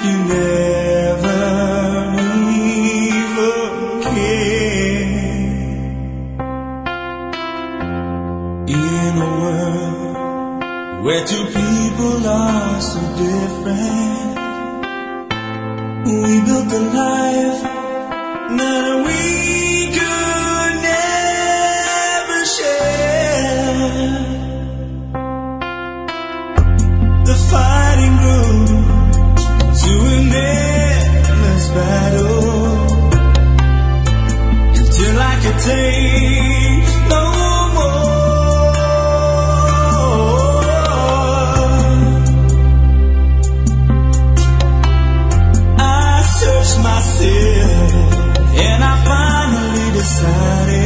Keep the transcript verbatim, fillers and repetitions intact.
you never even cared. In a world where two people are so different, we built a life that we could never share. The fighting grew to an endless battle until I could take no more. I searched myself and I finally decided